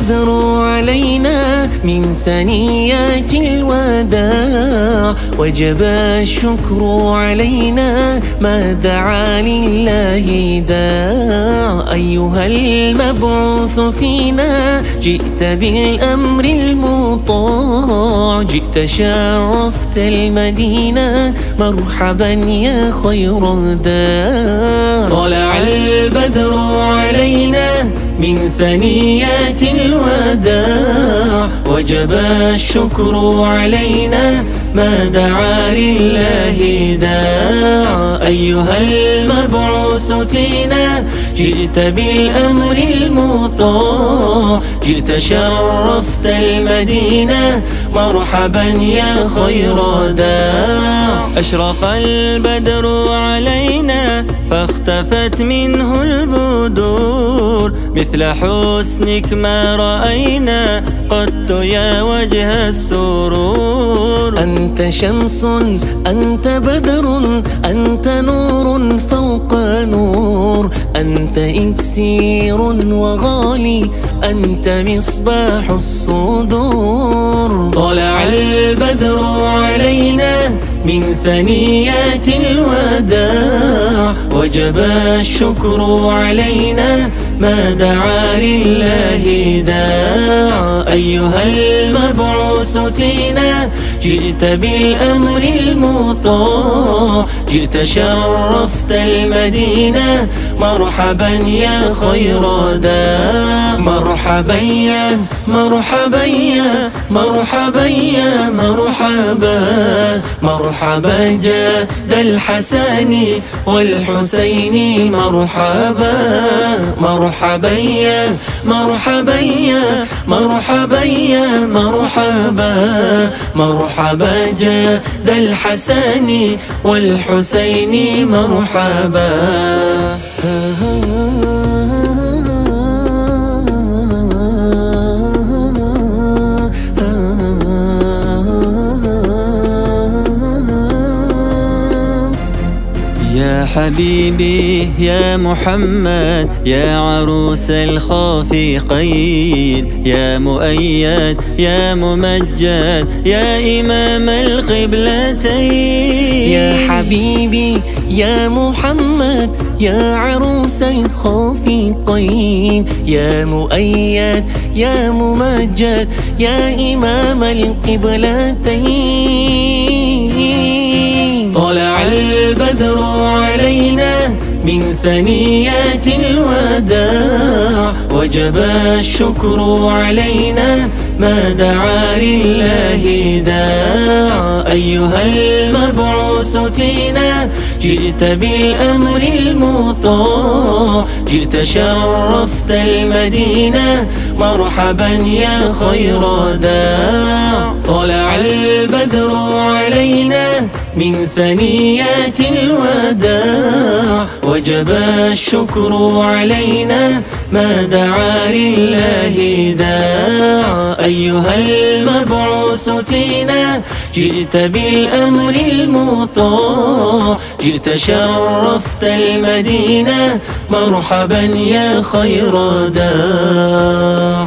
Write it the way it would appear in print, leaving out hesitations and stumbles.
البدر علينا من ثنيات الوداع، وجب الشكر علينا ما دعا لله داع. أيها المبعوث فينا جئت بالأمر المطاع، جئت شرفت المدينة مرحبا يا خير داع. طلع البدر علينا من ثنيات الوداع، وجب الشكر علينا ما دعا لله داع. أيها المبعوث فينا جئت بالأمر المطاع، جئت شرفت المدينة مرحبا يا خير داع. أشرق البدر علينا فاختفت منه البدور، مثل حسنك ما رأينا قط يا وجه السرور. أنت شمس أنت بدر أنت نور فوق نور، أنت إكسير وغالي أنت مصباح الصدور. طلع البدر علينا من ثنيات الوداع، وجب الشكر علينا ما دعا لله داع. أيها المبعوث فينا جئت بالأمر المطاع، جئت شرفت المدينة مرحبا يا خير داع. مرحبا يا مرحبا يا مرحبا يا مرحبا، مرحبا جاد الحسن والحسين مرحبا. مرحبا يا مرحبا يا مرحبا يا مرحبا، مرحبا جاد الحسن والحسين مرحبا. يا حبيبي يا محمد يا عروس الخافقين، يا مؤيد يا ممجد يا إمام القبلتين. يا حبيبي يا محمد يا عروس الخافقين، يا مؤيد يا ممجد يا إمام القبلتين. طلع البدر علينا من ثنيات الوداع، وجب الشكر علينا ما دعا لله داع. أيها المبعوث فينا جئت بالأمر المطاع، جئت شرفت المدينة مرحبا يا خير داع. طلع البدر علينا من ثنيات الوداع، وجب الشكر علينا ما دعا لله داع. أيها المبعوث فينا جئت بالأمر المطاع، جئت شرفت المدينة مرحبا يا خير داع.